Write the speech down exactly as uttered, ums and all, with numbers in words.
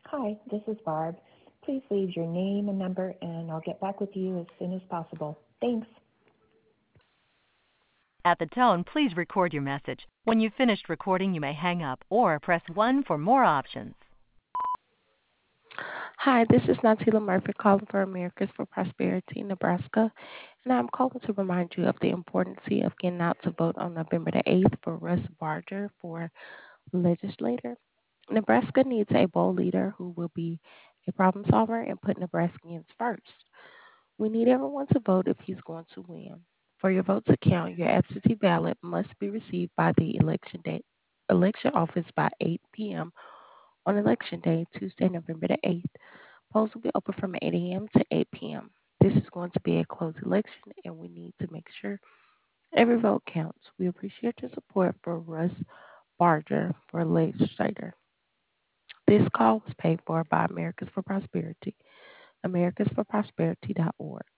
Hi, this is Barb. Please leave your name and number, and I'll get back with you as soon as possible. Thanks. At the tone, please record your message. When you've finished recording, you may hang up or press one for more options. Hi, this is Natila Murphy calling for Americans for Prosperity, Nebraska, and I'm calling to remind you of the importance of getting out to vote on November the eighth for Russ Barger for legislator. Nebraska needs a bold leader who will be a problem solver and put Nebraskans first. We need everyone to vote if he's going to win. For your vote to count, your absentee ballot must be received by the election day, election office by eight p.m. on election day, Tuesday, November the eighth. Polls will be open from eight a.m. to eight p.m. This is going to be a closed election, and we need to make sure every vote counts. We appreciate your support for Russ Barger for legislator. This call was paid for by Americans for Prosperity, americans for prosperity dot org.